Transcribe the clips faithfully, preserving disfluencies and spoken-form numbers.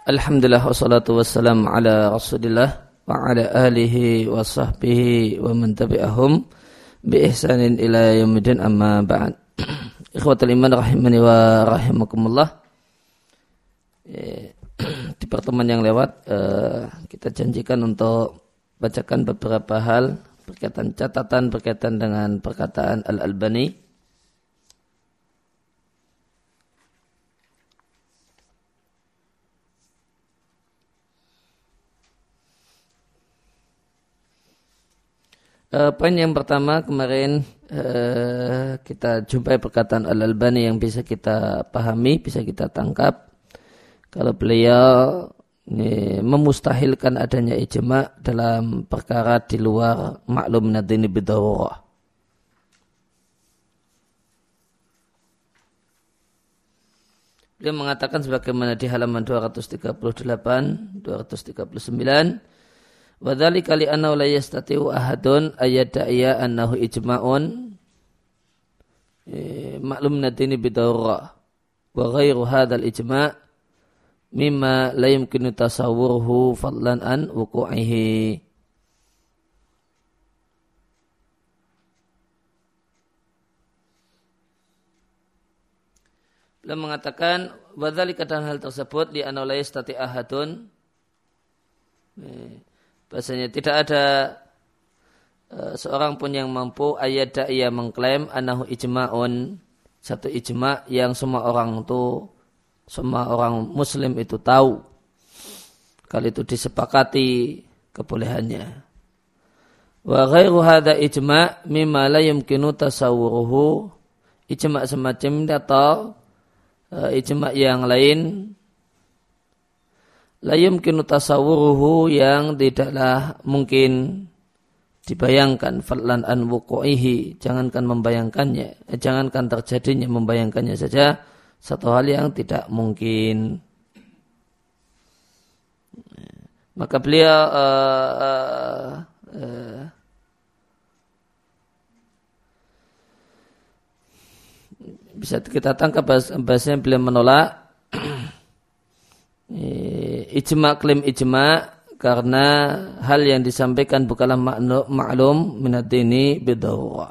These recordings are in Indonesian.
Alhamdulillah wassalatu wassalamu ala rasulillah wa ala alihi wa sahbihi wa man tabi'ahum bi ihsanin ila yaumidin amma ba'd. Ikhwatul iman rahimani wa rahimakumullah. Di pertemuan yang lewat kita janjikan untuk bacakan beberapa hal berkaitan catatan berkaitan dengan perkataan Al-Albani. Uh, poin yang pertama kemarin uh, kita jumpai perkataan Al-Albani yang bisa kita pahami, bisa kita tangkap. Kalau beliau ini, memustahilkan adanya ijma' dalam perkara di luar maklum nadini bidawurah. Beliau mengatakan sebagaimana di halaman dua ratus tiga puluh delapan, dua ratus tiga puluh sembilan, wa dzalika li annahu la yastati'u ahadun ayyada'iya annahu ijma'un maklum nadini bidawrah wa ghairu hadzal ijma' mimma la yumkinu tasawwuruhu fadlan an wuqu'ihi. Beliau mengatakan wa dzalika dan hal tersebut li annahu la yastati'u ahadun, bahasanya tidak ada uh, seorang pun yang mampu ayat ia mengklaim anahu ijma'un, satu ijma' yang semua orang itu semua orang muslim itu tahu kalau itu disepakati kebolehannya. Wa ghairu hadza ijma' mimma la yumkinu tasawwuruhu, ijma' semacam ini atau uh, ijma' yang lain la yumkinu tasawwuruhu yang tidaklah mungkin dibayangkan fadlan an wuqu'ihi, jangankan membayangkannya, eh, jangankan terjadinya, membayangkannya saja satu hal yang tidak mungkin. Maka beliau uh, uh, uh, bisa kita tangkap bahasanya beliau menolak ijma' klaim ijma' karena hal yang disampaikan bukanlah maklum minad dini bidawrah.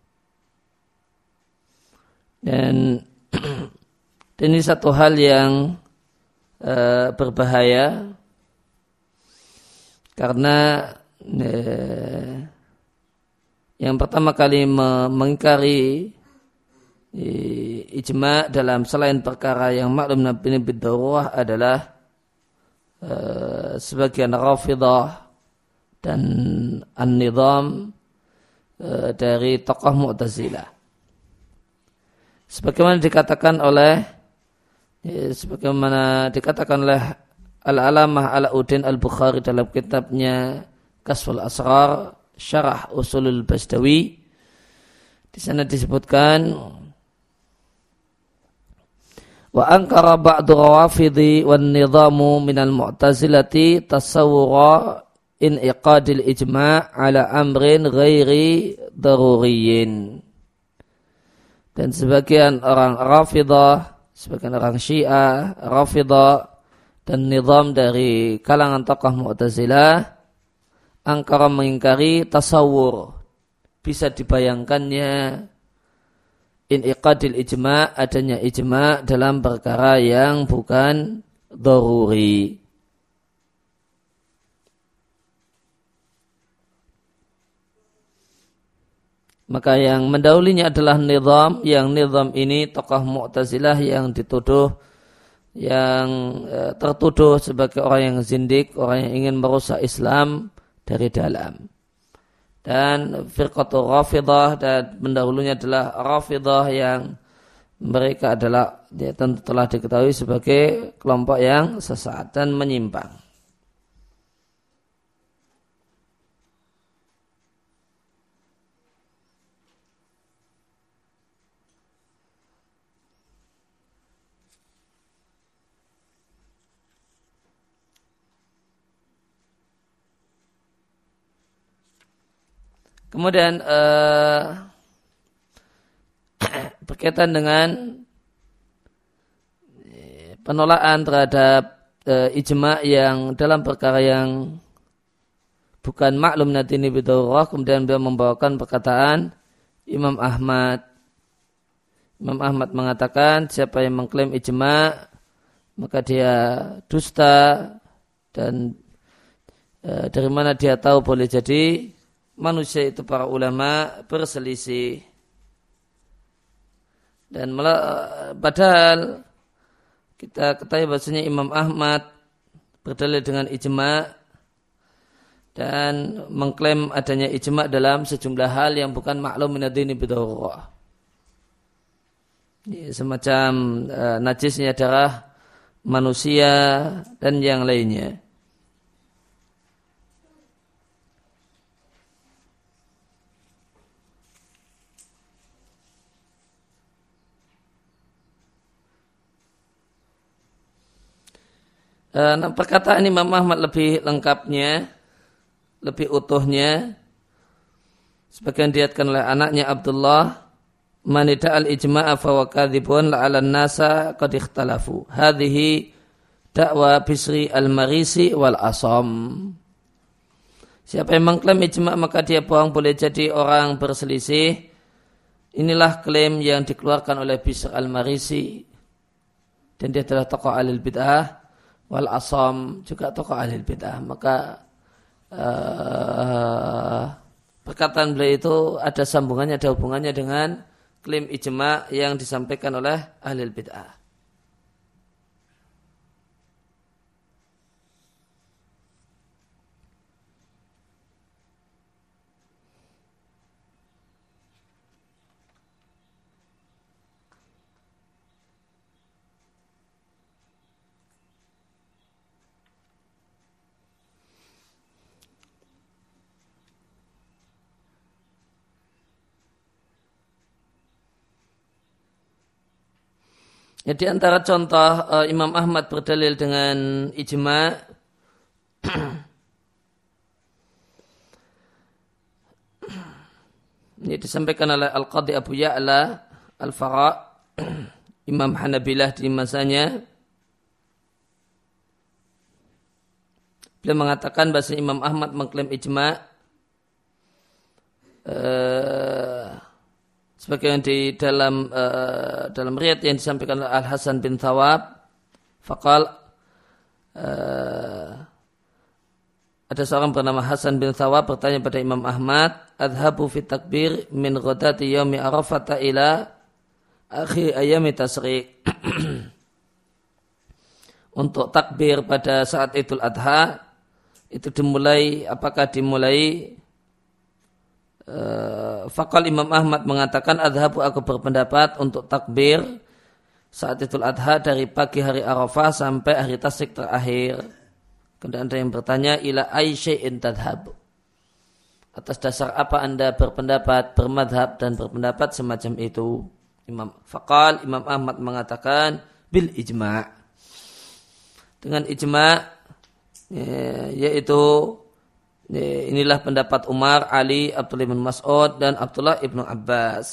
Dan ini satu hal yang uh, berbahaya karena uh, yang pertama kali mengingkari ijma' dalam selain perkara yang maklum nabi bidawrah adalah uh, sebagian Rafidah dan An-Nizam uh, dari tokoh Mu'tazilah. Sebagaimana dikatakan oleh ya, sebagaimana dikatakan oleh Al-Alamah Alauddin Al-Bukhari dalam kitabnya Kasful Asrar Syarah Usulul Basdawi, di sana disebutkan wa ankara ba'du rawafidhi wan nizamu minal mu'tazilati tasawwura in iqadil ijma' ala amrin ghairi daruriyin. Dan sebagian orang Rafidah, sebagian orang Syiah, Rafidah dan nizam dari kalangan tokoh Mu'tazilah angkara mengingkari tasawwur, bisa dibayangkannya in iqadil ijma', adanya ijma' dalam perkara yang bukan daruri. Maka yang mendahulunya adalah nizam, yang nizam ini tokoh Mu'tazilah yang dituduh, yang e, tertuduh sebagai orang yang zindik, orang yang ingin merusak Islam dari dalam. Dan firqatul Rafidah, dan mendahulunya adalah Rafidah yang mereka adalah ya, tentu telah diketahui sebagai kelompok yang sesat dan menyimpang. Kemudian uh, berkaitan dengan penolakan terhadap e, ijma' yang dalam perkara yang bukan maklum nadini bidawrah, kemudian beliau membawakan perkataan Imam Ahmad. Imam Ahmad mengatakan siapa yang mengklaim ijma' maka dia dusta, dan e, dari mana dia tahu boleh jadi manusia itu para ulama berselisih. Dan malah, padahal kita ketahui bahasanya Imam Ahmad berdalil dengan ijma' dan mengklaim adanya ijma' dalam sejumlah hal yang bukan maklum minad-dini bidawrah. Semacam uh, najisnya darah manusia dan yang lainnya. Nah, perkataan Imam Ahmad lebih lengkapnya, lebih utuhnya, sebagian diatkan oleh anaknya Abdullah, manida al-ijma'a fawa kadhibun la'alan nasa qad ikhtalafu. Hadhihi da'wa Bisri al-Marisi wal Asam. Siapa yang mengklaim ijma' maka dia bohong, boleh jadi orang berselisih. Inilah klaim yang dikeluarkan oleh Bisri al-Marisi, dan dia adalah tokoh alil bid'ah. Wal Asam juga tokoh ahli bid'ah. Maka uh, perkataan beliau itu ada sambungannya, ada hubungannya dengan klaim ijma' yang disampaikan oleh ahli bid'ah. Ya, di antara contoh uh, Imam Ahmad berdalil dengan ijma' ini disampaikan oleh Al-Qadhi Abu Ya'la Al-Fara' Imam Hanabilah di masanya. Beliau mengatakan bahasa Imam Ahmad mengklaim ijma' uh, sebagaimana di dalam uh, dalam riwayat yang disampaikan oleh Al Hasan bin Thawab, faqal uh, ada seorang bernama Hasan bin Thawab bertanya pada Imam Ahmad, adhabu fi takbir min ghadati yaumi arafata ila akhir ayami tasrik. Untuk takbir pada saat Idul Adha itu dimulai, apakah dimulai Uh, Fakal Imam Ahmad mengatakan adhabu, aku berpendapat untuk takbir saat Idul Adha dari pagi hari Arafah sampai hari Tasyrik terakhir. Kemudian ada yang bertanya, ila ay syai'in tadhab, atas dasar apa anda berpendapat, bermadhab dan berpendapat semacam itu? Imam Fakal Imam Ahmad mengatakan bil ijma', dengan ijma', yaitu inilah pendapat Umar, Ali, Abdullah bin Mas'ud dan Abdullah ibnu Abbas.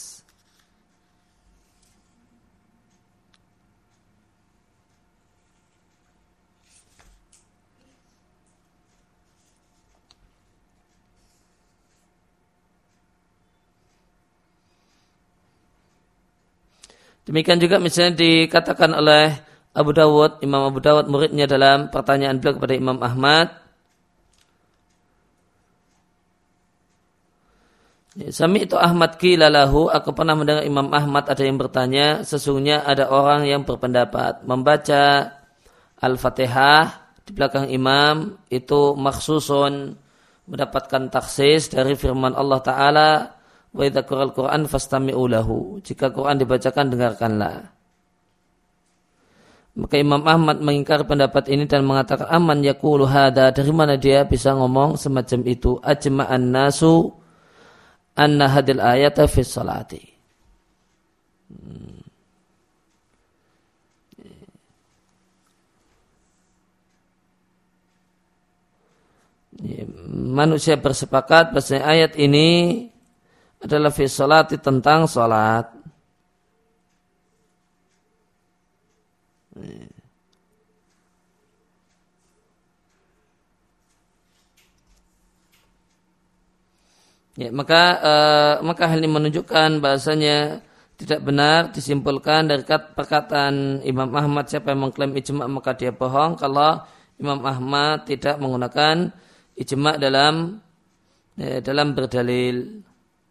Demikian juga misalnya dikatakan oleh Abu Dawud, Imam Abu Dawud muridnya, dalam pertanyaan beliau kepada Imam Ahmad, Sami itu Ahmad qila lahu, aku pernah mendengar Imam Ahmad ada yang bertanya, sesungguhnya ada orang yang berpendapat membaca Al-Fatihah di belakang imam itu makhsusun, mendapatkan taksis dari firman Allah Ta'ala, wa idza qara'al Qur'an fastami'u lahu, jika Quran dibacakan dengarkanlah. Maka Imam Ahmad mengingkari pendapat ini dan mengatakan, aman yaqulu hada, dari mana dia bisa ngomong semacam itu? Ajma'an nasu anna hadil ayata fi salati. Hmm. Manusia bersepakat bahwa ayat ini adalah fi salati, tentang salat. Ya, maka uh, maka hal ini menunjukkan bahasanya tidak benar disimpulkan dari perkataan Imam Ahmad siapa yang mengklaim ijma maka dia bohong kalau Imam Ahmad tidak menggunakan ijma dalam ya, dalam berdalil.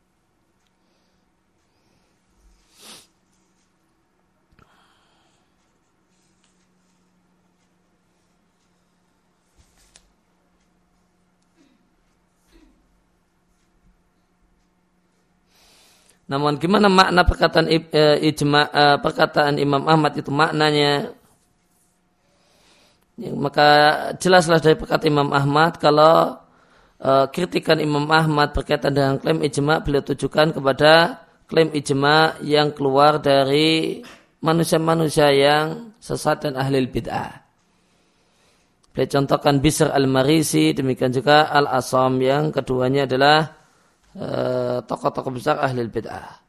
Namun gimana makna perkataan ijma, perkataan Imam Ahmad itu maknanya? Ya, maka jelaslah dari perkataan Imam Ahmad kalau uh, kritikan Imam Ahmad berkaitan dengan klaim ijma beliau tujukan kepada klaim ijma yang keluar dari manusia-manusia yang sesat dan ahli bid'ah. Beliau contohkan Bishr al-Marisi, demikian juga Al-Asam, yang keduanya adalah Uh, tokoh-tokoh besar ahli bid'ah.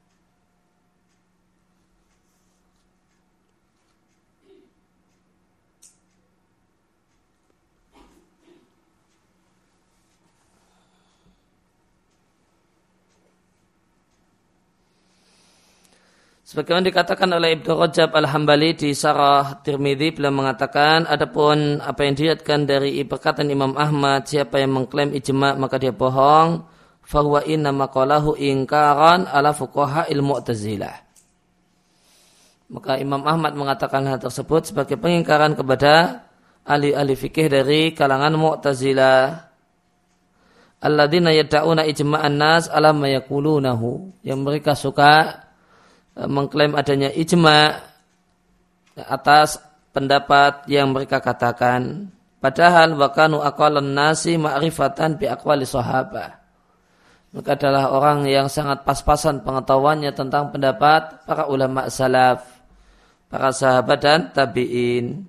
Sebagaimana dikatakan oleh Ibnu Rajab Al-Hambali di Syarah Tirmidzi, beliau mengatakan adapun apa yang diriwayatkan dari perkataan Imam Ahmad siapa yang mengklaim ijma maka dia bohong, fahuwa inna maqalahu ingkaran ala fuqaha'il mu'tazilah. Maka Imam Ahmad mengatakan hal tersebut sebagai pengingkaran kepada ahli-ahli fikih dari kalangan Mu'tazilah. Alladzina yad'una ijma'an nas ala ma yaqulunahu, yang mereka suka mengklaim adanya ijma' atas pendapat yang mereka katakan. Padahal wa kanu aqallan nasi ma'rifatan bi aqwali sahabah. Mereka adalah orang yang sangat pas-pasan pengetahuannya tentang pendapat para ulama salaf, para sahabat dan tabi'in.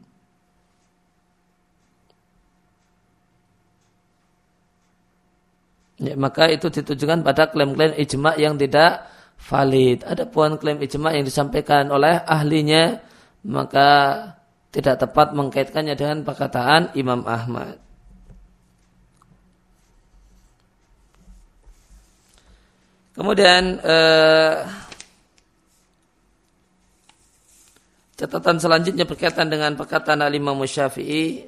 Ya, maka itu ditujukan pada klaim-klaim ijma yang tidak valid. Adapun klaim ijma yang disampaikan oleh ahlinya, maka tidak tepat mengkaitkannya dengan perkataan Imam Ahmad. Kemudian eh, catatan selanjutnya berkaitan dengan perkataan Al-Imam Syafi'i.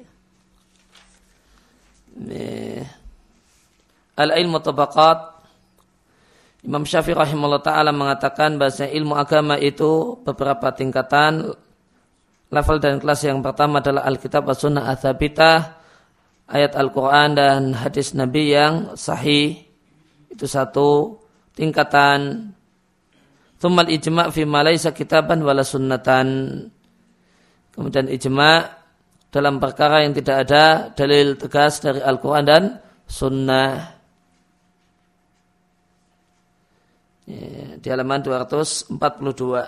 Al-ilmu tabaqat. Imam Syafi'i rahimahullah ta'ala mengatakan bahwa ilmu agama itu beberapa tingkatan. Level dan kelas yang pertama adalah Alkitab was-Sunnah ats-tsabitah, ayat Al-Quran dan hadis Nabi yang sahih. Itu satu tingkatan. Tsummal ijma' fi ma laisa kitaban wala sunnatan. Kemudian ijma' dalam perkara yang tidak ada dalil tegas dari Al-Quran dan sunnah. Ya, di halaman dua ratus empat puluh dua.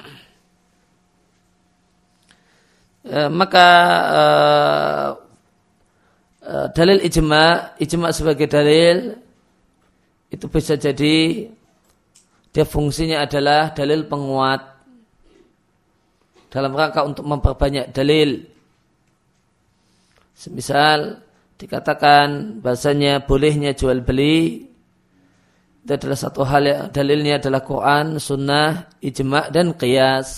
Ya, maka uh, uh, dalil ijma', ijma' sebagai dalil itu bisa jadi dia fungsinya adalah dalil penguat dalam rangka untuk memperbanyak dalil. Semisal dikatakan bahasanya bolehnya jual beli, itu adalah satu hal yang dalilnya adalah Quran, Sunnah, Ijma' dan Qiyas.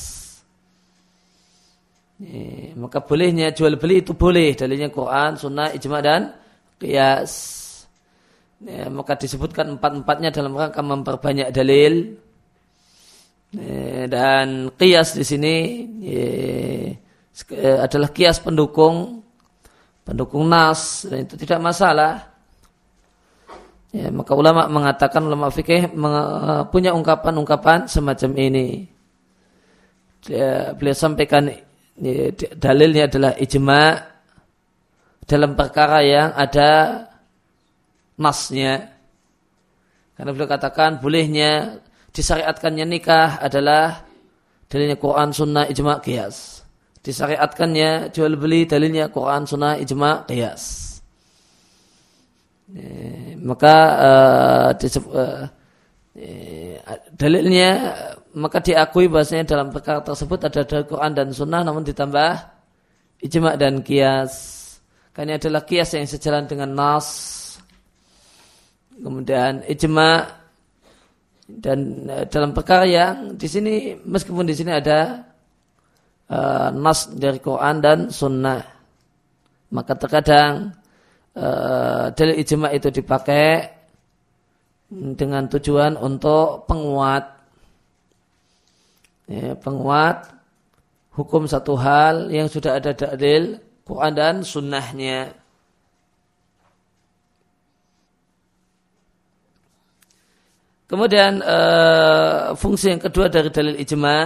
Ya, maka bolehnya jual beli itu boleh, dalilnya Quran, Sunnah, Ijma' dan Qiyas. Ya, maka disebutkan empat-empatnya dalam rangka memperbanyak dalil. Ya, dan qiyas di sini ya, adalah qiyas pendukung pendukung nas, dan itu tidak masalah. Ya, maka ulama mengatakan, ulama fikih punya ungkapan-ungkapan semacam ini. Ya, beliau sampaikan ya, dalilnya adalah ijma' dalam perkara yang ada nasnya. Karena beliau katakan bolehnya disyariatkannya nikah adalah dalilnya Quran, Sunnah, Ijma', Qiyas. Disyariatkannya jual beli dalilnya Quran, Sunnah, Ijma', Qiyas. E, maka uh, disebut, uh, e, dalilnya maka diakui bahasanya dalam perkara tersebut ada dalil Quran dan Sunnah, namun ditambah Ijma' dan Qiyas. Karena adalah Qiyas yang sejalan dengan nas. kemudian ijma, dan dalam perkara yang di sini meskipun di sini ada uh, nas dari Quran dan Sunnah, maka terkadang uh, dalil ijma itu dipakai dengan tujuan untuk penguat, ya, penguat hukum satu hal yang sudah ada dalil Quran dan Sunnahnya. Kemudian uh, fungsi yang kedua dari dalil ijma,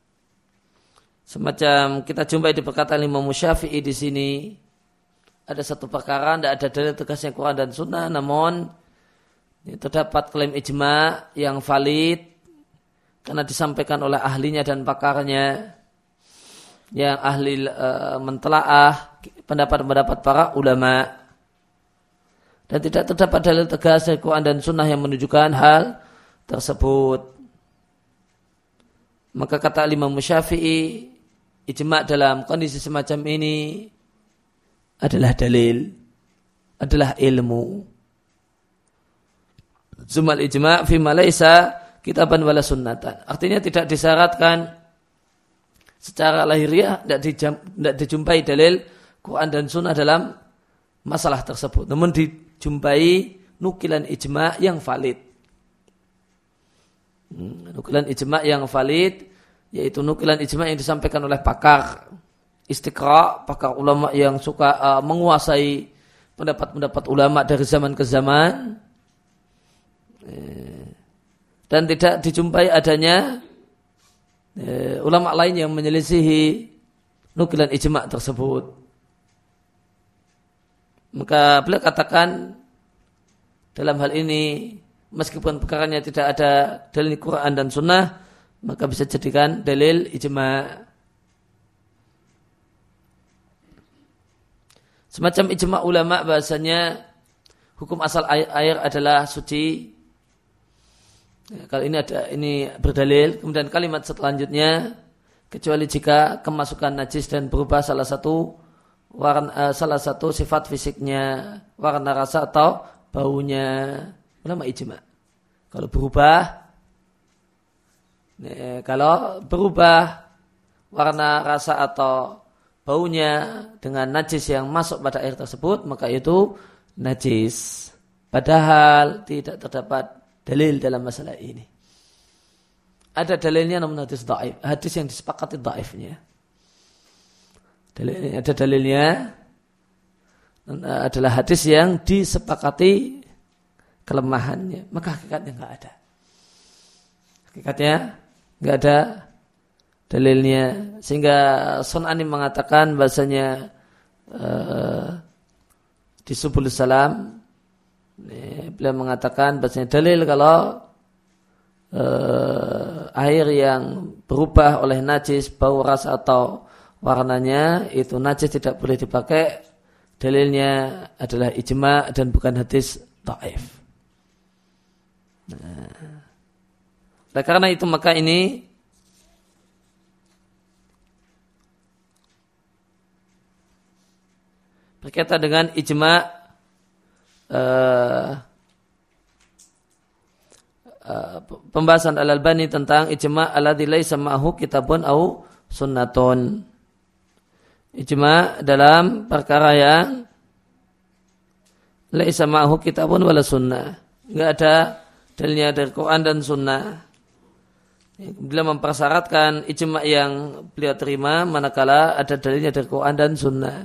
semacam kita jumpai di perkataan Imam Syafi'i di sini, ada satu perkara tidak ada dalil tegasnya Quran dan Sunnah, namun terdapat klaim ijma yang valid karena disampaikan oleh ahlinya dan pakarnya, yang ahli uh, mentelaah pendapat-pendapat para ulama, dan tidak terdapat dalil tegas dari Quran dan Sunnah yang menunjukkan hal tersebut. Maka kata Imam Syafi'i, ijma dalam kondisi semacam ini adalah dalil, adalah ilmu. Zumal ijma' fi ma laisa kitaban wala sunnatan. Artinya tidak disyaratkan secara lahiriah, tidak, dijam, tidak dijumpai dalil Quran dan Sunnah dalam masalah tersebut, namun dijumpai nukilan ijma' yang valid. Nukilan ijma' yang valid, yaitu nukilan ijma' yang disampaikan oleh pakar istiqra', pakar ulama yang suka uh, menguasai pendapat-pendapat ulama dari zaman ke zaman, dan tidak dijumpai adanya uh, ulama lain yang menyelisihi nukilan ijma' tersebut. Maka beliau katakan dalam hal ini, meskipun perkaranya tidak ada dalil Quran dan Sunnah, maka bisa jadikan dalil ijma'. Semacam ijma' ulama bahasanya hukum asal air, air adalah suci. Ya, kalau ini ada ini berdalil, kemudian kalimat selanjutnya, kecuali jika kemasukan najis dan berubah salah satu warna, uh, salah satu sifat fisiknya, warna, rasa atau baunya. Ulama ijma'. Kalau berubah, eh, kalau berubah warna, rasa atau baunya dengan najis yang masuk pada air tersebut, maka itu najis. Padahal tidak terdapat dalil dalam masalah ini. Ada dalilnya namun hadis dhaif, hadis yang disepakati dhaifnya. Dalilnya, ada dalilnya adalah hadis yang disepakati kelemahannya, maka hakikatnya enggak ada. Hakikatnya enggak ada dalilnya, sehingga Sun'ani mengatakan bahasanya uh, di Subul Salam, ini, beliau mengatakan bahasanya dalil kalau uh, air yang berubah oleh najis, bau, rasa atau warnanya itu najis tidak boleh dipakai, dalilnya adalah ijma' dan bukan hadis dhaif. Nah, karena itu maka ini berkaitan dengan ijma' uh, uh, pembahasan Al-Albani tentang ijma' alladzi laisa ma'ahu kitabun au sunnatun. Ijma' dalam perkara yang laisa ma'ahu kitabun wala sunnah, enggak ada dalilnya dari Quran dan Sunnah. Beliau mempersyaratkan ijma' yang beliau terima manakala ada dalilnya dari Quran dan Sunnah.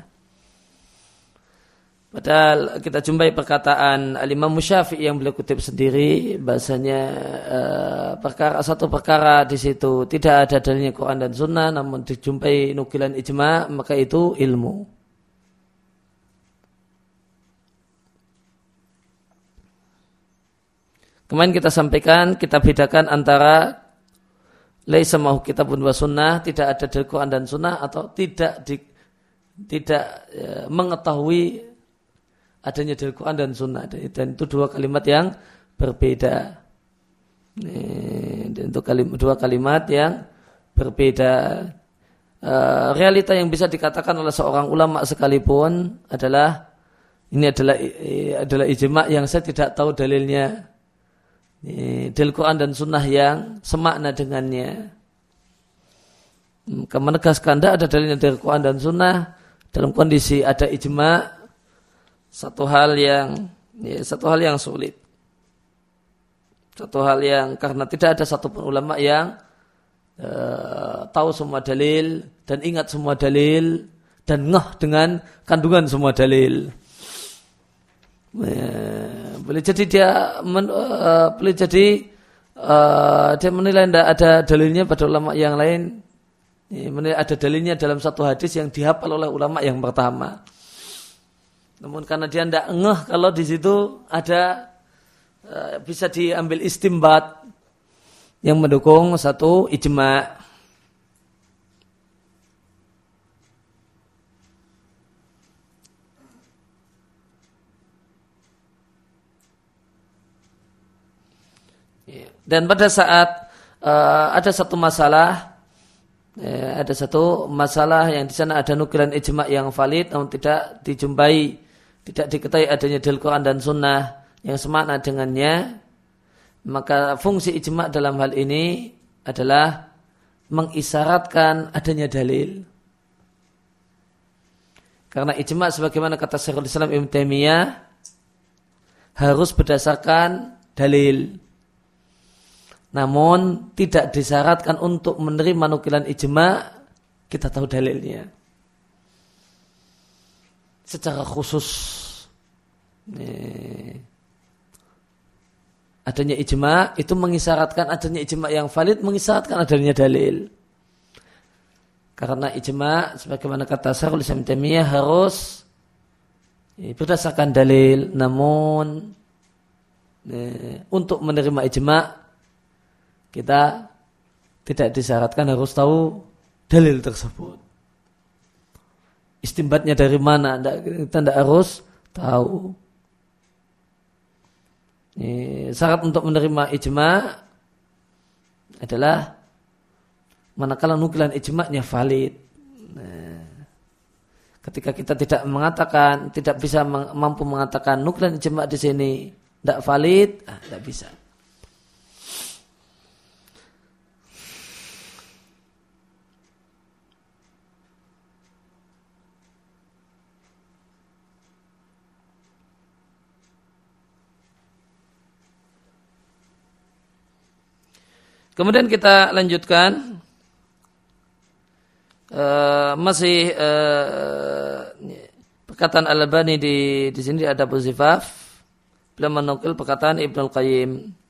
Padahal kita jumpai perkataan Al-Imam Syafi'i yang beliau kutip sendiri, bahasanya uh, perkara satu perkara di situ tidak ada dalilnya Quran dan Sunnah, namun dijumpai nukilan ijma', maka itu ilmu. Kemarin kita sampaikan, kita bedakan antara laisa ma'ahu kitabun wa sunnah, tidak ada dari Quran dan Sunnah, atau tidak di, tidak ya, mengetahui adanya dari Quran dan Sunnah. Dan itu dua kalimat yang berbeda. Dan itu kalimat, dua kalimat yang berbeda. Uh, realita yang bisa dikatakan oleh seorang ulama sekalipun adalah ini adalah adalah ijma yang saya tidak tahu dalilnya. Dalil Quran dan Sunnah yang semakna dengannya. Maka menegaskan tidak ada dalilnya dari Quran dan Sunnah dalam kondisi ada ijma, satu hal yang ya, satu hal yang sulit, satu hal yang karena tidak ada satupun ulama yang uh, tahu semua dalil dan ingat semua dalil dan ngeh dengan kandungan semua dalil. Ya, boleh jadi dia men, uh, boleh jadi uh, dia menilai tidak ada dalilnya pada ulama yang lain, ya, menilai ada dalilnya dalam satu hadis yang dihafal oleh ulama yang pertama. Namun karena dia tidak ngeh kalau di situ ada uh, bisa diambil istimbat yang mendukung satu ijma. Dan pada saat uh, ada satu masalah, ya, ada satu masalah yang di sana ada nukilan ijma yang valid, namun tidak dijumpai, tidak diketahui adanya dalil Quran dan Sunnah yang semakna dengannya, maka fungsi ijma dalam hal ini adalah mengisyaratkan adanya dalil. Karena ijma sebagaimana kata Syekhul Islam Ibnu Taimiyah harus berdasarkan dalil. Namun tidak disyaratkan untuk menerima nukilan ijma kita tahu dalilnya. Secara khusus nih, adanya ijma itu mengisyaratkan adanya ijma yang valid, mengisyaratkan adanya dalil. Karena ijma sebagaimana kata Syekhul Islam Taimiyah harus berdasarkan dalil. Namun nih, untuk menerima ijma kita tidak disyaratkan harus tahu dalil tersebut. Istimbatnya dari mana, kita tidak harus tahu. Ini, syarat untuk menerima ijma adalah manakala nukilan ijma'nya valid. Nah, ketika kita tidak mengatakan, tidak bisa mampu mengatakan nukilan ijma' di sini tidak valid, nah, tidak bisa. Kemudian kita lanjutkan uh, masih uh, perkataan Al-Albani di di sini ada Zifaf, beliau menukil perkataan Ibnu Al-Qayyim.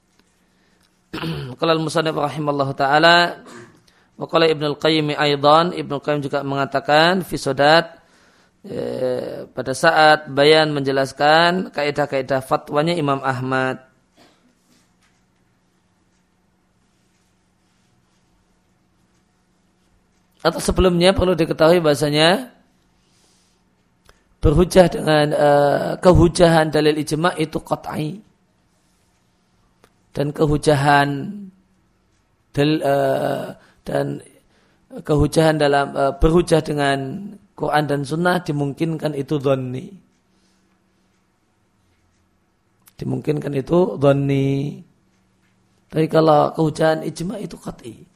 Qala al-musannif rahimallahu taala wa qala Ibnu Al-Qayyim aidan, Ibnu Al-Qayyim juga mengatakan fi Sodat uh, pada saat bayan menjelaskan kaidah-kaidah fatwanya Imam Ahmad. Atau sebelumnya perlu diketahui bahasanya berhujah dengan uh, kehujahan dalil ijma' itu qat'i. Dan kehujahan dalil, uh, dan kehujahan dalam uh, berhujah dengan Quran dan Sunnah dimungkinkan itu dhanni. Dimungkinkan itu dhanni. Tapi kalau kehujahan ijma' itu qat'i.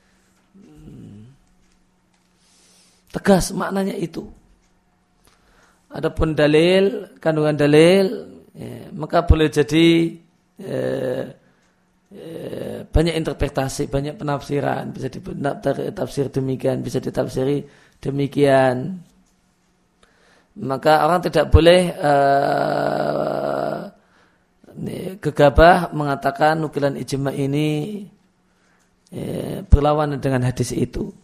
Tegas maknanya itu. Adapun dalil, kandungan dalil, ya, maka boleh jadi ya, ya, banyak interpretasi, banyak penafsiran. Bisa ditafsir demikian, bisa ditafsiri demikian. Maka orang tidak boleh uh, gegabah mengatakan nukilan ijma' ini ya, berlawanan dengan hadis itu.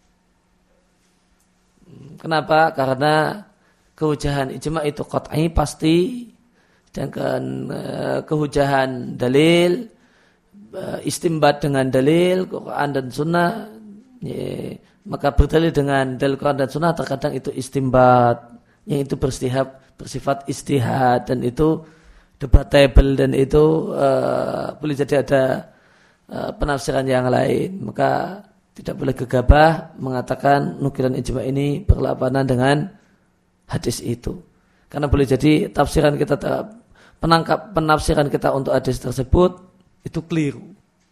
Kenapa? Karena kehujahan ijma' itu qat'i pasti, sedangkan uh, kehujahan dalil uh, istimbat dengan dalil Quran dan Sunnah, ya, maka berdalil dengan dalil Quran dan Sunnah terkadang itu istimbat yang itu bersifat bersifat istihad dan itu debatable dan itu uh, boleh jadi ada uh, penafsiran yang lain. Maka tidak boleh gegabah mengatakan nukilan ijma' ini berlawanan dengan hadis itu. Karena boleh jadi tafsiran kita, penangkap penafsiran kita untuk hadis tersebut itu keliru.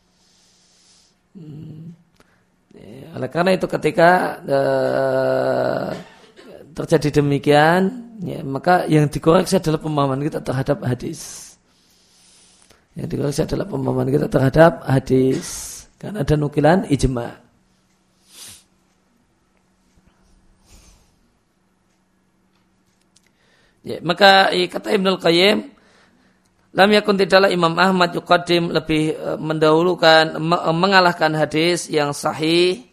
Hmm. Ya, oleh karena itu ketika uh, terjadi demikian, ya, maka yang dikoreksi adalah pemahaman kita terhadap hadis. Yang dikoreksi adalah pemahaman kita terhadap hadis. Karena ada nukilan ijma'. Ya, maka kata Ibnul Qayyim, lam yakun tidaklah Imam Ahmad yuqaddim lebih mendahulukan, mengalahkan hadis yang sahih.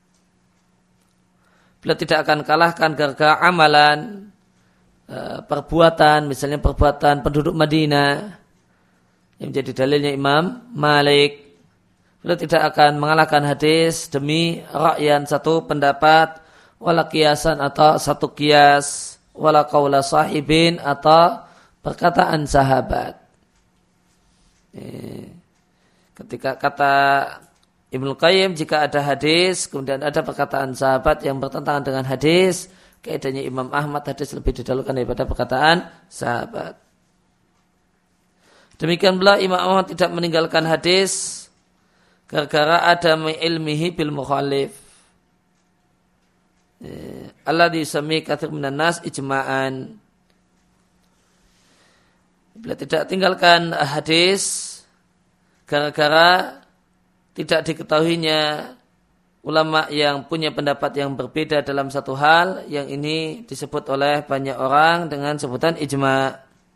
Beliau tidak akan kalahkan gara-gara amalan, perbuatan, misalnya perbuatan penduduk Madinah yang menjadi dalilnya Imam Malik. Beliau tidak akan mengalahkan hadis demi ra'yan satu pendapat, wala kiasan atau satu kias, wala qaula sahibin atau perkataan sahabat. Ketika kata Ibnu Qayyim, jika ada hadis kemudian ada perkataan sahabat yang bertentangan dengan hadis, kaidahnya Imam Ahmad hadis lebih didahulukan daripada perkataan sahabat. Demikian pula Imam Ahmad tidak meninggalkan hadis gara-gara ada ilmihi bil mukhalif. Alladhi yusami katsir minan nas ijma'an. Bila tidak tinggalkan hadis gara-gara tidak diketahuinya ulama yang punya pendapat yang berbeda dalam satu hal, yang ini disebut oleh banyak orang dengan sebutan ijma'.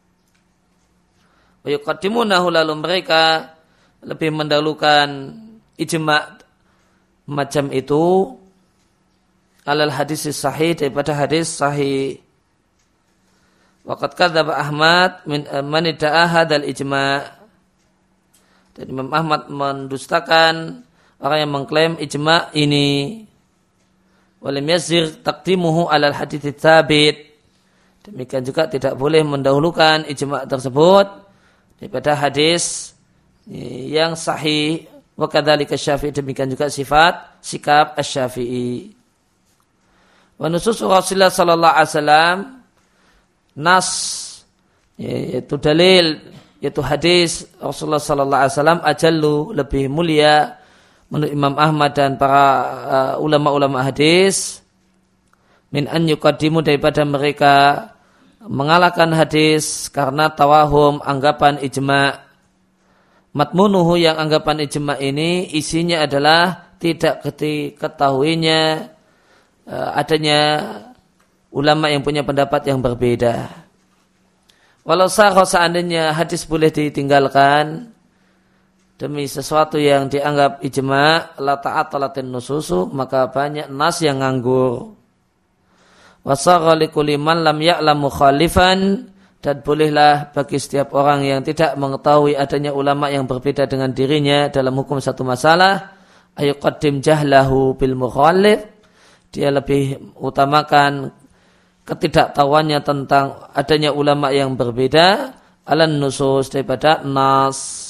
Wa yuqaddimunahu, lalu mereka lebih mendahulukan ijma' macam itu alal hadis sahih daripada hadis sahih. Waqad kadzdzaba Ahmad min man idda'a hadzal ijma'. Dan Imam Ahmad mendustakan orang yang mengklaim ijma' ini. Walam yazir taqdimuhu alal hadits tsabit. Demikian juga tidak boleh mendahulukan ijma' tersebut daripada hadis yang sahih. Wa kadzalika Syafi'i, demikian juga sifat sikap Asy-Syafi'i. Wa nusus Rasulullah sallallahu alaihi wasallam, nas yaitu dalil, yaitu hadis Rasulullah sallallahu alaihi wasallam, ajallu, lebih mulia menurut Imam Ahmad dan para uh, ulama-ulama hadis, min an yuqaddimu, daripada mereka mengalahkan hadis karena tawahum, anggapan ijma'. Matmunuhu, yang anggapan ijma' ini isinya adalah tidak diketahuinya uh, adanya ulama yang punya pendapat yang berbeda. Walau sahih, seandainya hadis boleh ditinggalkan demi sesuatu yang dianggap ijma', la ta'attalatin nususu, maka banyak nas yang nganggur. Wasagha likulli man lam ya'lam mukhalifan, dan bolehlah bagi setiap orang yang tidak mengetahui adanya ulama yang berbeda dengan dirinya dalam hukum satu masalah, ayuqaddim jahlahu bil mukhalif, dia lebih utamakan ketidaktahuannya tentang adanya ulama yang berbeda alan nusus daripada nas.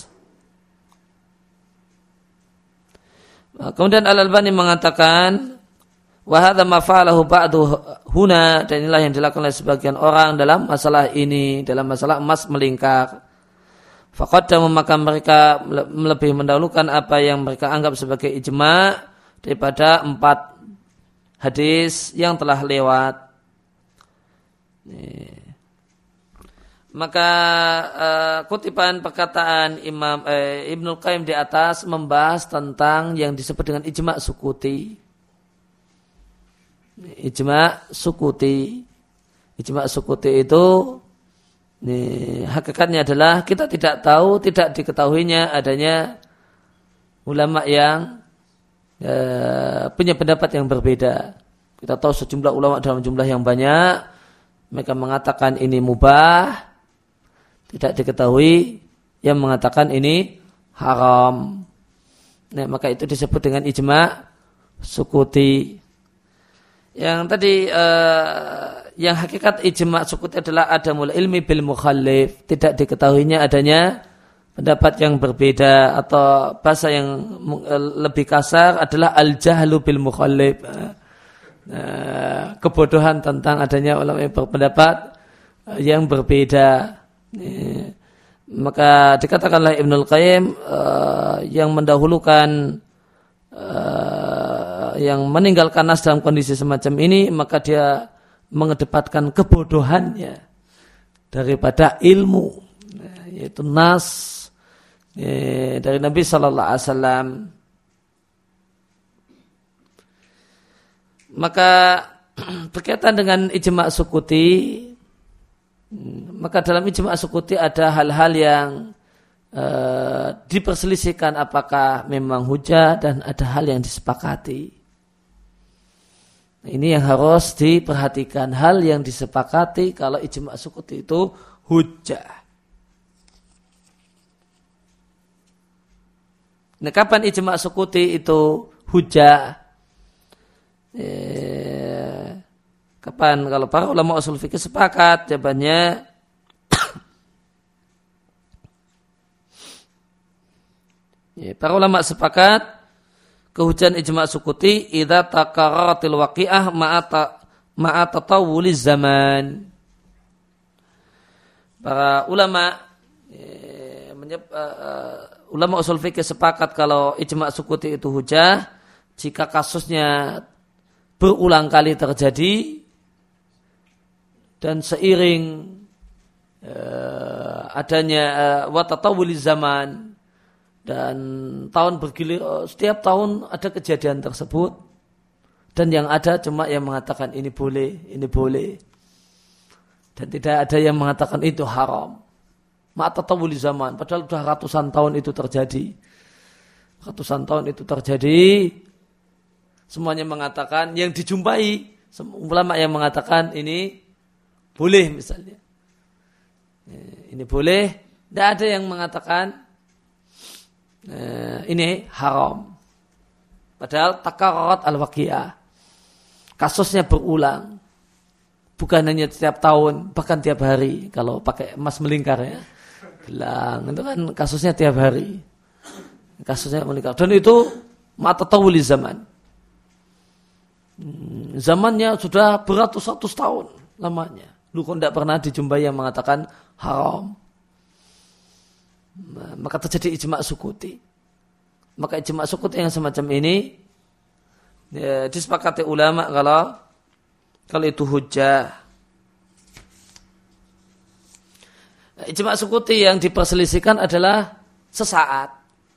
Kemudian Al-Albani mengatakan wa hadza ma fa'alahu ba'du huna, dan inilah yang dilakukan oleh sebagian orang dalam masalah ini, dalam masalah emas melingkar. Faqaddamu, maka mereka lebih mendahulukan apa yang mereka anggap sebagai ijma' daripada empat hadis yang telah lewat. Maka uh, kutipan perkataan Imam eh, Ibnul Qayyim di atas membahas tentang yang disebut dengan ijma' sukuti. Ijma' sukuti. Ijma' sukuti itu nih, hakikatnya adalah kita tidak tahu, tidak diketahuinya adanya ulama yang uh, punya pendapat yang berbeda. Kita tahu sejumlah ulama dalam jumlah yang banyak, mereka mengatakan ini mubah, tidak diketahui yang mengatakan ini haram. Nah, maka itu disebut dengan ijma' sukuti. Yang tadi uh, yang hakikat ijma' sukuti adalah adamul ilmi bil mukhallif, tidak diketahuinya adanya pendapat yang berbeda, atau bahasa yang lebih kasar adalah al jahlu bil mukhallif. Nah, kebodohan tentang adanya ulama yang berpendapat yang berbeda. Maka dikatakanlah Ibnul Qayyim uh, yang mendahulukan uh, yang meninggalkan nas dalam kondisi semacam ini, maka dia mengedepankan kebodohannya daripada ilmu, yaitu nas ya, dari Nabi Sallallahu Alaihi Wasallam. Maka berkaitan dengan ijma' sukuti, maka dalam ijma' sukuti ada hal-hal yang uh, diperselisihkan apakah memang hujah, dan ada hal yang disepakati. Ini yang harus diperhatikan, hal yang disepakati kalau ijma' sukuti itu hujah. Nah, kapan ijma' sukuti itu hujah? Eh, kapan? Kalau para ulama usul fikih sepakat, jawabannya ya, para ulama sepakat kehujan ijma' sukuti idza takarraratil waqi'ah ma'a ma'a tatawuliz zaman. Para ulama eh, menyep, uh, ulama usul fikih sepakat kalau ijma' sukuti itu hujah jika kasusnya berulang kali terjadi dan seiring uh, adanya uh, watatawuliz zaman, dan tahun bergilir, setiap tahun ada kejadian tersebut, dan yang ada cuma yang mengatakan ini boleh, ini boleh, dan tidak ada yang mengatakan itu haram. Watatawuliz zaman, padahal sudah ratusan tahun itu terjadi, ratusan tahun itu terjadi. Semuanya mengatakan, yang dijumpai ulama yang mengatakan ini boleh misalnya. Ini boleh, tidak ada yang mengatakan ini haram. Padahal takarrat al-waqi'ah, kasusnya berulang. Bukan hanya setiap tahun, bahkan tiap hari. Kalau pakai emas melingkar ya. Gelang, itu kan kasusnya tiap hari. Kasusnya melingkar. Dan itu matatawuliz zaman. Zamannya sudah beratus-ratus tahun lamanya. Lu kok tidak pernah dijumpai yang mengatakan haram. Nah, maka terjadi ijma' sukuti. Maka ijma' sukuti yang semacam ini ya, disepakati ulama kalau kalau itu hujjah. Nah, ijma' sukuti yang diperselisihkan adalah sesaat.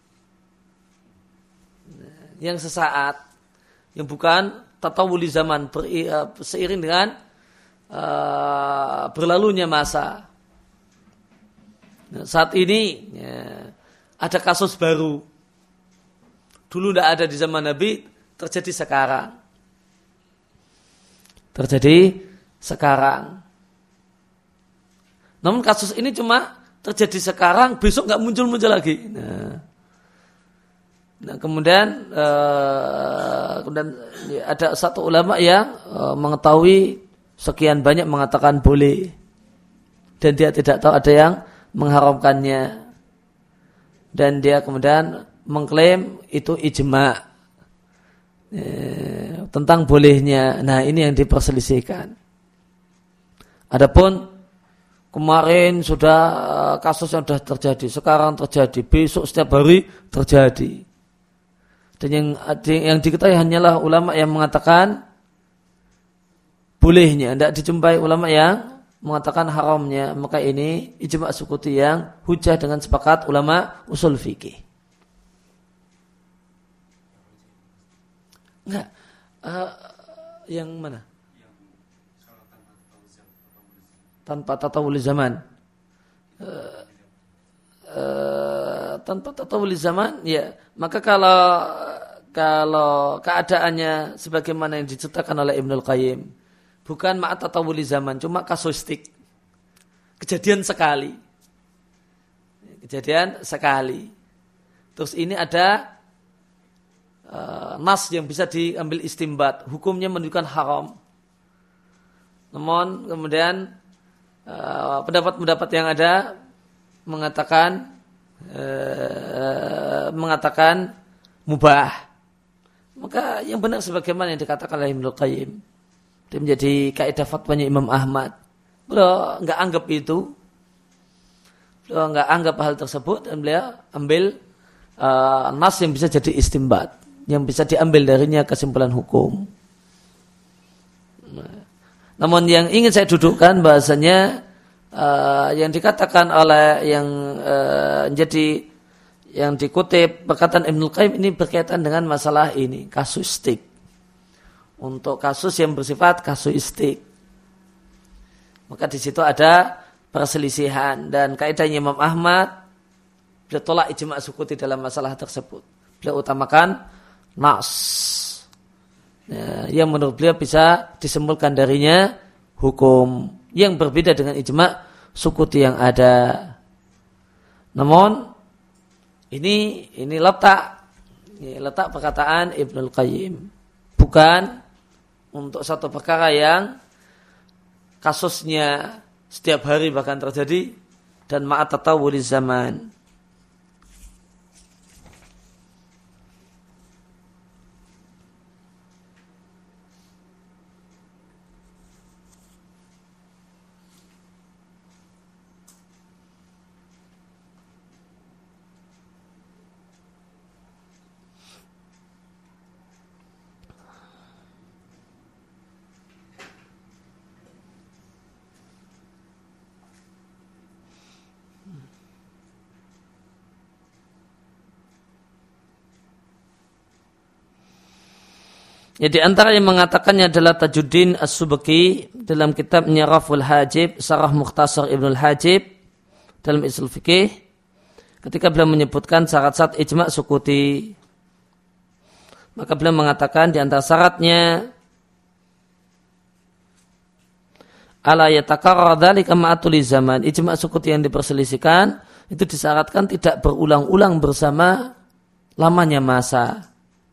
Nah, yang sesaat, yang bukan tatawuli zaman, ber, uh, seiring dengan uh, berlalunya masa. Nah, saat ini ya, ada kasus baru. Dulu tidak ada di zaman Nabi, terjadi sekarang. Terjadi sekarang. Namun kasus ini cuma terjadi sekarang, besok nggak muncul-muncul lagi. Nah, nah kemudian, uh, kemudian ya, ada satu ulama yang uh, mengetahui sekian banyak mengatakan boleh, dan dia tidak tahu ada yang mengharamkannya, dan dia kemudian mengklaim itu ijma' eh, tentang bolehnya. Nah, ini yang diperselisihkan. Adapun kemarin sudah kasus yang sudah terjadi, sekarang terjadi, besok setiap hari terjadi, dan yang yang diketahui hanyalah ulama yang mengatakan bolehnya, tidak dijumpai ulama yang mengatakan haramnya. Maka ini ijma' sukuti yang hujah dengan sepakat ulama usul fikih. Enggak, uh, yang mana? Tanpa tatawuliz zaman. Uh, uh, tanpa tatawuliz zaman, ya. Maka kalau kalau keadaannya sebagaimana yang diceritakan oleh Ibnul Qayyim, bukan ma'at tatawuliz zaman, cuma kasuistik. Kejadian sekali. Kejadian sekali. Terus ini ada Uh, nas yang bisa diambil istimbat, hukumnya menunjukkan haram. Namun kemudian uh, pendapat-pendapat yang ada mengatakan uh, mengatakan mubah. Maka yang benar sebagaimana yang dikatakan oleh Ibnul Qayyim, itu menjadi kaidah fatwanya Imam Ahmad. beliau nggak anggap itu, beliau nggak anggap hal tersebut dan beliau ambil uh, nas yang bisa jadi istimbat, yang bisa diambil darinya kesimpulan hukum. Nah, namun yang ingin saya dudukkan bahasanya uh, yang dikatakan oleh yang uh, jadi yang dikutip perkataan Ibnul Qayyim ini berkaitan dengan masalah ini, kasuistik. Untuk kasus yang bersifat kasuistik, maka di situ ada perselisihan dan kaidahnya Imam Ahmad beliau tolak ijma' sukuti dalam masalah tersebut. Beliau utamakan nas, ya, yang menurut beliau bisa disimpulkan darinya hukum yang berbeda dengan ijma' sukuti yang ada. Namun ini ini letak ini letak perkataan Ibnul Qayyim, bukan untuk satu perkara yang kasusnya setiap hari bahkan terjadi dan ma'at tatawuli zaman. Ya, di antara yang mengatakannya adalah Tajuddin As-Subki dalam kitabnya Raful Hajib, Sarah Mukhtasar Ibnul Hajib dalam Ushul Fiqih, ketika beliau menyebutkan syarat-syarat ijma' sukuti, maka beliau mengatakan di antara syaratnya ala yatakarrar dzalika ma'atuli zaman, ijma' sukuti yang diperselisihkan itu disyaratkan tidak berulang-ulang bersama lamanya masa.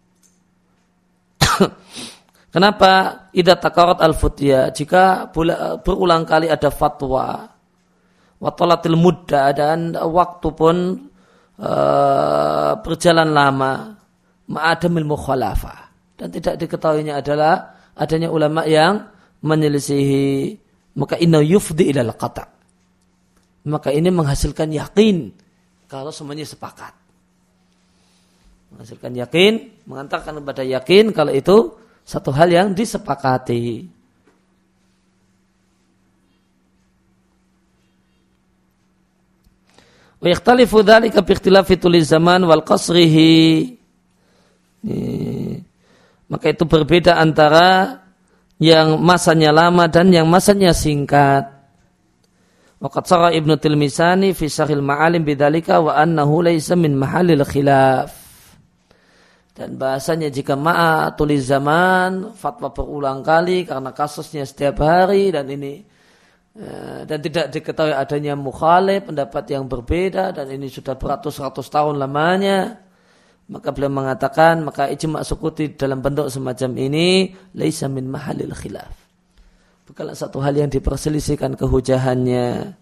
Kenapa? Idza takarat al-futya, jika berulang kali ada fatwa, wa talatil mudda, dan waktu pun uh, berjalan lama, ma'adamil mukhalafah, dan tidak diketahuinya adalah adanya ulama yang menyelisihi, maka inna yufdi ilal qata', maka ini menghasilkan yakin kalau semuanya sepakat, menghasilkan yakin, mengantarkan kepada yakin kalau itu satu hal yang disepakati. Wa yakhtalifu dzalika bi ikhtilafi tuli zaman wal qasrihi. Maka itu berbeda antara yang masanya lama dan yang masanya singkat. Wa qad sara Ibnu Tilmisani fi Syarhil Ma'alim bidzalika wa annahu laysa min mahallil khilaf. Dan bahasanya jika ma'a tulis zaman, fatwa berulang kali karena kasusnya setiap hari dan ini dan tidak diketahui adanya mukhalif, pendapat yang berbeda, dan ini sudah beratus-ratus tahun lamanya, maka beliau mengatakan maka ijma' sukuti dalam bentuk semacam ini laisa min mahallil khilaf, bukanlah satu hal yang diperselisihkan kehujahannya.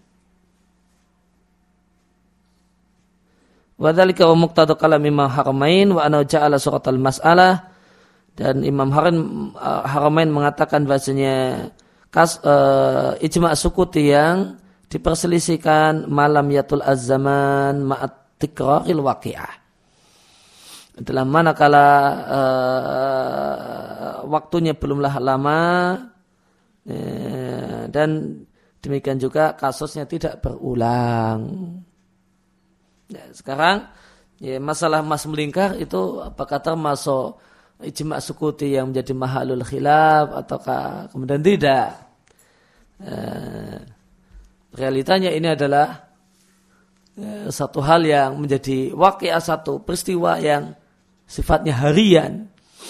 Wa dzalika wa muqtadu kalam Imam Haramain wa anna ja'ala suratal mas'alah, dan Imam Haramain mengatakan bahasanya kas uh, ijma' sukuti yang diperselisihkan malam yatul az-zaman ma'at tikraril waqi'ah, dalam manakala uh, waktunya belumlah lama, uh, dan demikian juga kasusnya tidak berulang. Ya, sekarang ya, masalah mas melingkar itu apakah termasuk ijma' sukuti yang menjadi mahalul khilaf ataukah kemudian tidak? Eh, realitanya ini adalah eh, satu hal yang menjadi waqi'ah, satu peristiwa yang sifatnya harian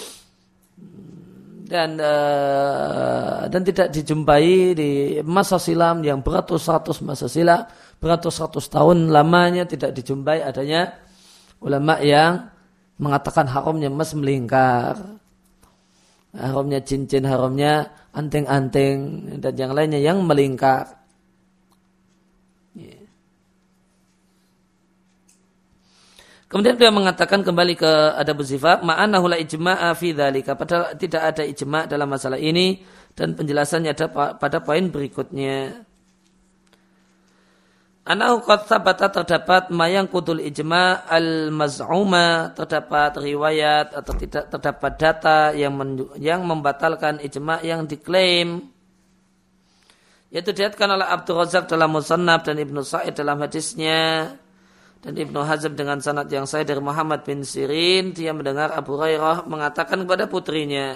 dan eh, dan tidak dijumpai di masa silam yang beratus-ratus masa silam, beratus-ratus tahun lamanya tidak dijumpai adanya ulama yang mengatakan haramnya emas melingkar, haramnya cincin, haramnya anting-anting dan yang lainnya yang melingkar. Kemudian dia mengatakan kembali ke adab zifaf, ma'anahu la ijma'a fi dzalika, padahal tidak ada ijma' dalam masalah ini, dan penjelasannya ada pada poin berikutnya. Anahu qad thabata terdapat mayang kudul ijma al-maz'uma, terdapat riwayat atau tidak terdapat data yang men, yang membatalkan ijma yang diklaim. Yaitu diriwayatkan oleh Abdul Razak dalam Musannaf dan Ibnu Sa'id dalam hadisnya dan Ibnu Hazm dengan sanad yang sahih dari Muhammad bin Sirin, dia mendengar Abu Hurairah mengatakan kepada putrinya,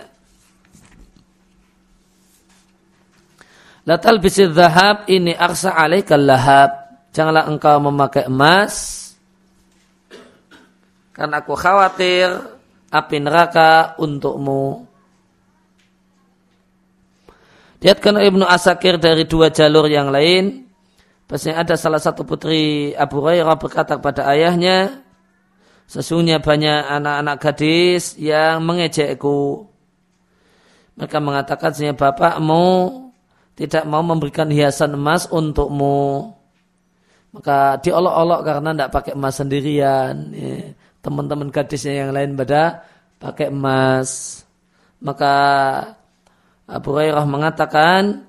la talbisidz dzahab ini arsa 'alaikal lahab. Janganlah engkau memakai emas karena aku khawatir api neraka untukmu. Diriwayatkan Ibnu Asakir dari dua jalur yang lain, bahwasanya ada salah satu putri Abu Hurairah berkata kepada ayahnya, sesungguhnya banyak anak-anak gadis yang mengejekku. Mereka mengatakan, sesungguhnya bapakmu tidak mau memberikan hiasan emas untukmu. Maka diolok-olok karena tidak pakai emas sendirian. Ya. Teman-teman gadisnya yang lain pada pakai emas. Maka Abu Hurairah mengatakan,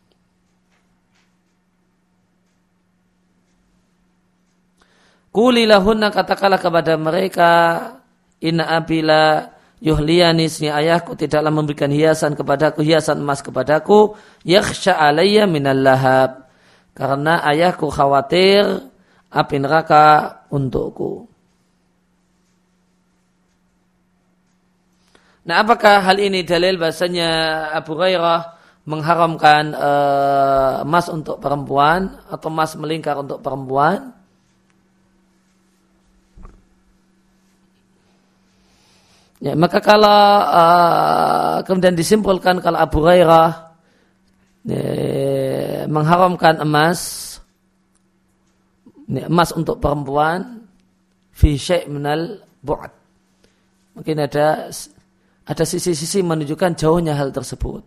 Quli lahunna, katakanlah kepada mereka, inna abila yuhliyani, sesungguhnya ayahku tidaklah memberikan hiasan kepadaku, hiasan emas kepadaku, yakhsha alayya minal lahab. Karena ayahku khawatir api neraka untukku. Nah, apakah hal ini dalil bahasanya Abu Hurairah mengharamkan uh, emas untuk perempuan atau emas melingkar untuk perempuan? Ya, maka kalau uh, kemudian disimpulkan kalau Abu Hurairah ya, mengharamkan emas, ya, emas untuk perempuan, fi syai' minal bu'd. Mungkin ada ada sisi-sisi menunjukkan jauhnya hal tersebut.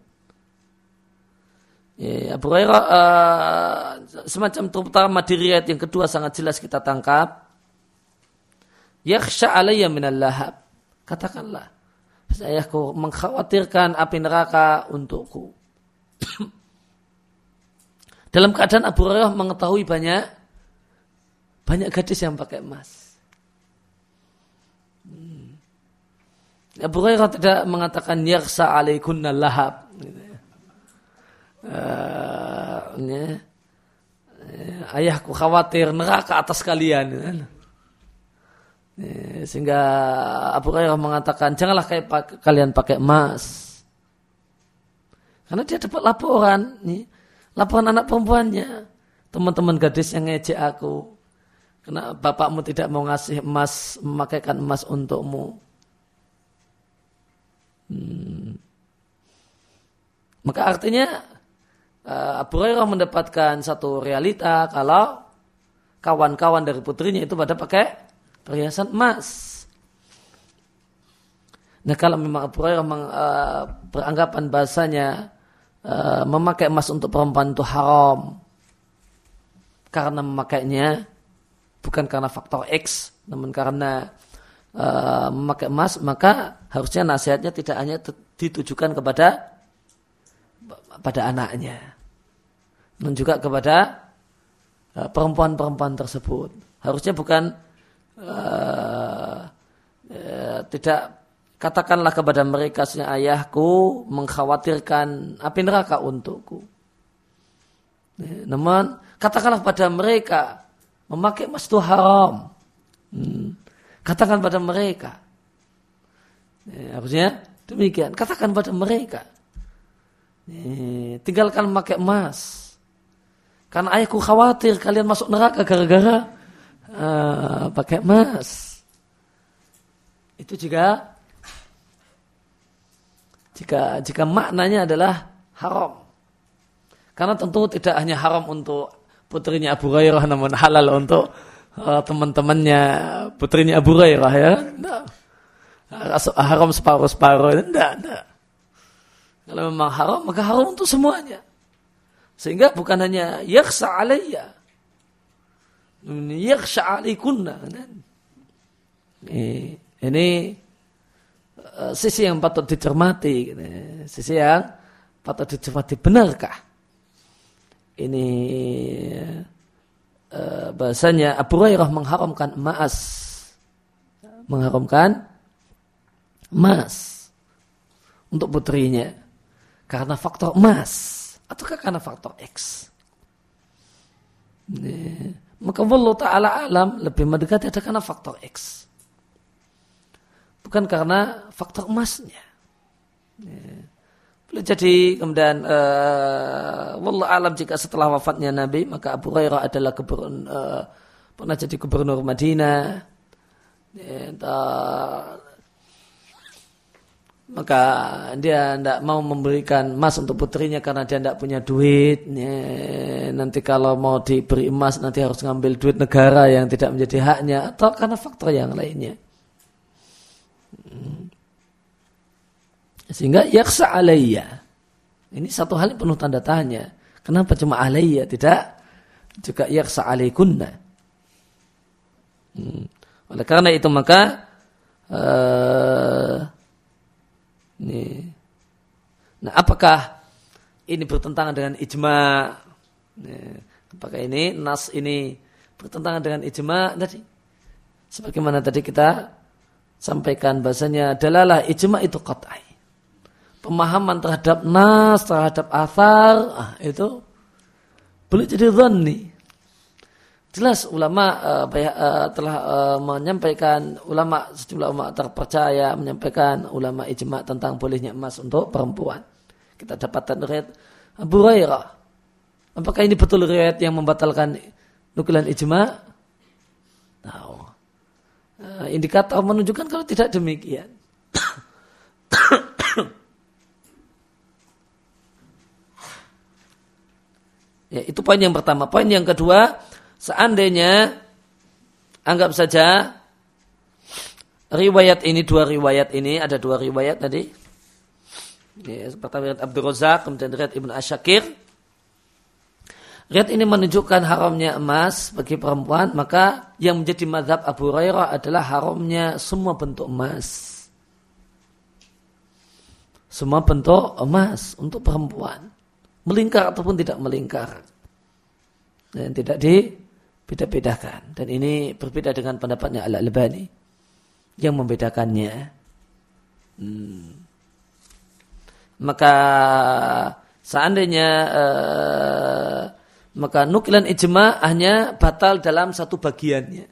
Ya, Abu Hurairah uh, semacam terutama di riwayat yang kedua sangat jelas kita tangkap. Yakhsha alayya minal lahab. Katakanlah, ayahku mengkhawatirkan api neraka untukku. Dalam keadaan Abu Hurairah mengetahui banyak banyak gadis yang pakai emas. Hmm. Abu Hurairah tidak mengatakan yakhsha alaikunna lahab. Uh, ya. Ayahku khawatir neraka atas kalian. Ya. Sehingga Abu Hurairah mengatakan janganlah kalian pakai emas. Karena dia dapat laporan nih. Laporan anak perempuannya, teman-teman gadis yang ngejek aku, karena bapakmu tidak mau ngasih emas, memakaikan emas untukmu. Hmm. Maka artinya Abu Hurairah mendapatkan satu realita kalau kawan-kawan dari putrinya itu pada pakai perhiasan emas. Nah, kalau memang Abu Hurairah uh, beranggapan bahasanya Uh, memakai emas untuk perempuan itu haram karena memakainya bukan karena faktor X, namun karena uh, memakai emas, maka harusnya nasihatnya tidak hanya ditujukan kepada pada anaknya, namun juga kepada uh, perempuan-perempuan tersebut. Harusnya bukan uh, uh, tidak katakanlah kepada mereka, sesungguhnya ayahku mengkhawatirkan api neraka untukku. Ya, namun katakanlah pada mereka memakai emas itu haram. Hmm. Katakan pada mereka. Ya, harusnya demikian. Katakan pada mereka. Ya, tinggalkan memakai emas. Karena ayahku khawatir kalian masuk neraka gara-gara uh, pakai emas. Itu juga Jika jika maknanya adalah haram. Karena tentu tidak hanya haram untuk putrinya Abu Hurairah, namun halal untuk uh, teman-temannya putrinya Abu Hurairah, ya. Tidak. Haram separuh-separuh. Tidak, tidak. Kalau memang haram, maka haram untuk semuanya. Sehingga bukan hanya yakhsha alayya, yakhsha alaikunna. Ini, ini sisi yang patut dicermati, sisi yang patut dicermati, benarkah ini bahasanya Abu Hurairah mengharamkan emas, mengharamkan emas untuk putrinya karena faktor emas ataukah karena faktor X. Nih. Maka wallahu ta'ala alam lebih mendekati ada karena faktor X, bukan karena faktor emasnya. Nih. Boleh jadi kemudian uh, wallahu alam jika setelah wafatnya Nabi maka Abu Hurairah adalah gubernur, uh, pernah jadi gubernur Madinah. Nih, uh, maka dia tidak mau memberikan emas untuk putrinya karena dia tidak punya duit. Nanti kalau mau diberi emas nanti harus ngambil duit negara yang tidak menjadi haknya atau karena faktor yang lainnya. Sehingga yaksa alayya. Ini satu hal yang penuh tanda tanya. Kenapa cuma alayya tidak juga yaksa alaykunna? Hmm. Oleh karena itu maka uh, Ini. Nah, apakah ini bertentangan dengan ijma? Nah, apakah ini nas ini bertentangan dengan ijma tadi? Sebagaimana tadi kita sampaikan bahasanya dalalah ijma itu qat'i. Pemahaman terhadap nas, terhadap athar, ah, itu boleh jadi dhanni. Jelas ulama uh, uh, telah uh, menyampaikan, ulama sejumlah ulama terpercaya menyampaikan ulama ijma tentang bolehnya emas untuk perempuan. Kita dapatkan riwayat Abu Hurairah. Apakah ini betul riwayat yang membatalkan nukilan ijma? Tahu. Uh, indikator menunjukkan kalau tidak demikian. Ya, itu poin yang pertama. Poin yang kedua, seandainya anggap saja riwayat ini, dua riwayat ini, ada dua riwayat tadi. Ya, pertama riwayat Abdul Razak, kemudian riwayat Ibnu Asyakir. Riwayat ini menunjukkan haramnya emas bagi perempuan, maka yang menjadi mazhab Abu Hurairah adalah haramnya semua bentuk emas. Semua bentuk emas untuk perempuan. Melingkar ataupun tidak melingkar. Dan tidak dibeda-bedakan. Dan ini berbeda dengan pendapatnya Al-Albani yang membedakannya. Hmm. Maka seandainya uh, maka nukilan ijma hanya batal dalam satu bagiannya.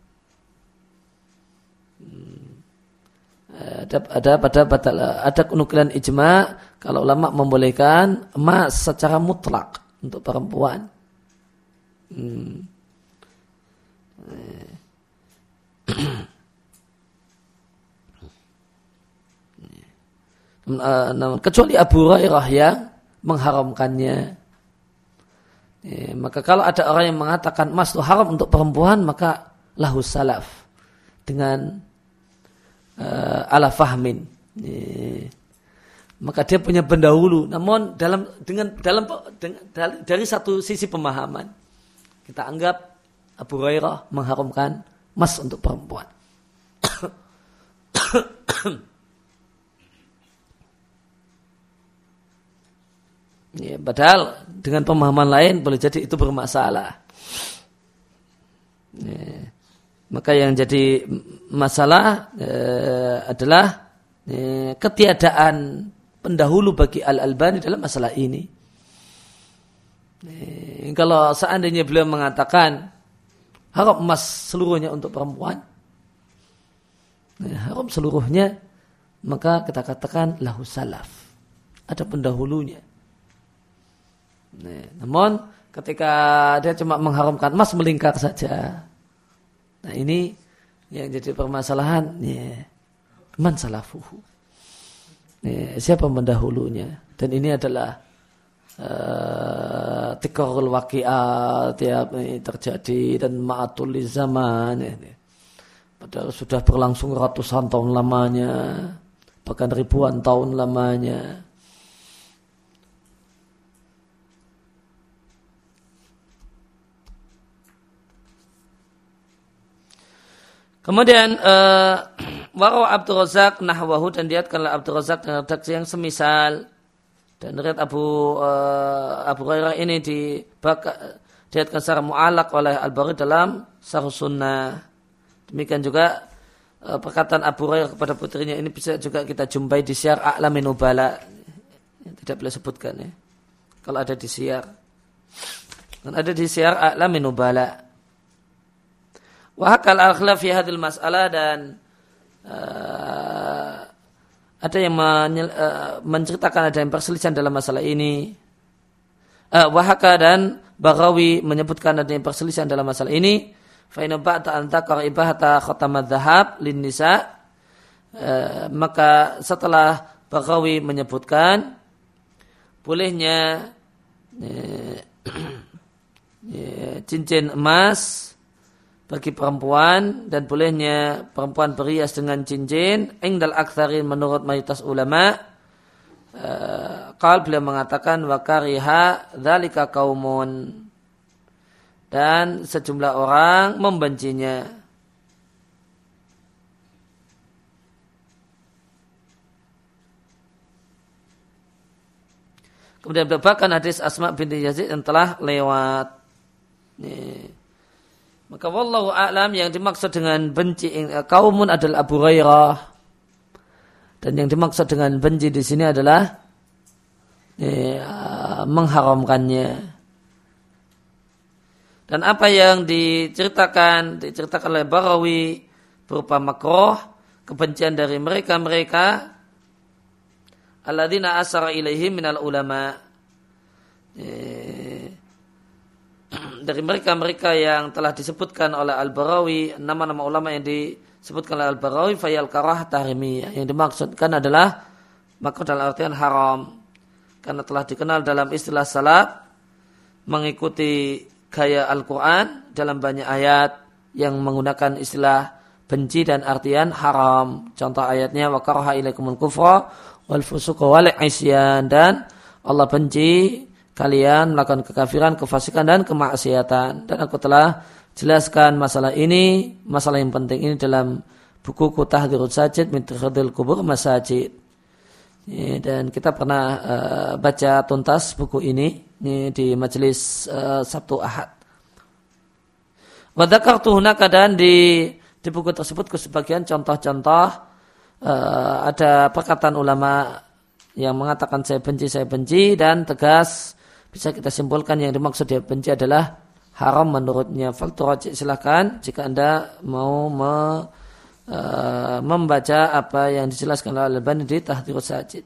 Hmm. Ada, ada pada batal, ada nukilan ijma kalau ulama membolehkan emas secara mutlak untuk perempuan. Hmm. Namun kecuali Abu Hurairah yang mengharamkannya. Ya, maka kalau ada orang yang mengatakan emas itu haram untuk perempuan, maka lahu salaf dengan uh, ala fahmin. Ya. Maka dia punya pendahulu. Namun dalam dengan dalam dengan, dari satu sisi pemahaman kita anggap Abu Hurairah mengharamkan emas untuk perempuan. Ya, padahal dengan pemahaman lain boleh jadi itu bermasalah. Ya, maka yang jadi masalah eh, adalah eh, ketiadaan pendahulu bagi Al-Albani dalam masalah ini. Eh, kalau seandainya beliau mengatakan haram emas seluruhnya untuk perempuan, eh, haram seluruhnya, maka kita katakan lahu salaf, ada pendahulunya. Nah, namun ketika dia cuma mengharamkan emas melingkar saja. Nah ini yang jadi permasalahan. Ya, man salafuhu. Ya, siapa pendahulunya? Dan ini adalah uh, tikrarul waqi'at tiap ini terjadi dan ma'atul zaman. Ya, ya. Padahal sudah berlangsung ratusan tahun lamanya, bahkan ribuan tahun lamanya. Kemudian uh, warawa Abdul Razak nahwahu, dan diriwayatkanlah Abdul Razak dengan redaksi yang semisal, dan riwayat Abu uh, Abu Hurairah ini dilihatkan secara mu'alaq oleh Al-Baghawi dalam Syarh Sunnah. Demikian juga uh, perkataan Abu Hurairah kepada putrinya ini bisa juga kita jumpai di Syiar A'lamin Nubala. Tidak boleh sebutkan ya. Kalau ada di Syiar. Dan ada di Syiar A'lamin Nubala. Wa hakal al-khilaf fi hadhil mas'alah, dan uh, ada yang menyel, uh, menceritakan ada yang perselisihan dalam masalah ini. Uh, Wahaka dan Baghawi menyebutkan ada yang perselisihan dalam masalah ini. Fa inna ba'da an dzakara ibahata khatamad dzahab lin nisa, uh, maka setelah Baghawi menyebutkan bolehnya uh, uh, cincin emas bagi perempuan dan bolehnya perempuan berhias dengan cincin, indal aktsarin menurut mayoritas ulama. Uh, Qal beliau mengatakan wa kariha dzalika qaumun, dan sejumlah orang membencinya. Kemudian bahkan hadis Asma binti Yazid yang telah lewat. Nih. Maka wallahu a'lam, yang dimaksud dengan benci kaumun adalah Abu Hurairah, dan yang dimaksud dengan benci di sini adalah ya, mengharamkannya. Dan apa yang diceritakan diceritakan oleh Baghawi berupa makruh, kebencian dari mereka-mereka alladzina asara ilaihim minal ulama, ya, dari mereka-mereka yang telah disebutkan oleh Al-Baghawi, nama-nama ulama yang disebutkan oleh Al-Baghawi, fayal karah tahrimiyah, yang dimaksudkan adalah makruh dalam artian haram, karena telah dikenal dalam istilah salaf mengikuti gaya Al-Quran dalam banyak ayat yang menggunakan istilah benci dan artian haram. Contoh ayatnya wa karaha ilaikumul kufra wal fusuqa wal isyan, dan Allah benci kalian melakukan kekafiran, kefasikan dan kemaksiatan. Dan aku telah jelaskan masalah ini, masalah yang penting ini dalam bukuku Tahdhirus Sajid min Ittihadil Qubur Masajid. Ya, dan kita pernah uh, baca tuntas buku ini, ini di majelis uh, Sabtu Ahad. Wa dzakartu hunaka, dan di di buku tersebut ke sebagian contoh-contoh uh, ada perkataan ulama yang mengatakan saya benci, saya benci, dan tegas bisa kita simpulkan yang dimaksud dia benci adalah haram menurutnya. Falturaji, silahkan jika Anda mau me, uh, membaca apa yang dijelaskan oleh Al-Albani di Tahdhirus Sajid.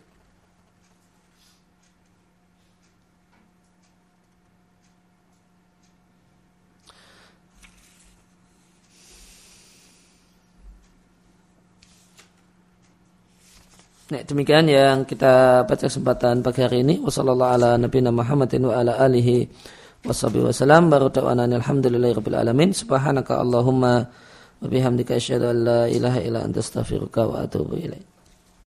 Nah, demikian yang kita baca kesempatan pagi hari ini. Wassallallahu ala nabiyina Muhammadin wa ala alihi washabihi wasallam. Baru da'wana alhamdulillahi rabbil alamin. Subhanaka Allahumma wa bihamdika asyhadu an la ilaha illa anta astaghfiruka wa atubu ilaik.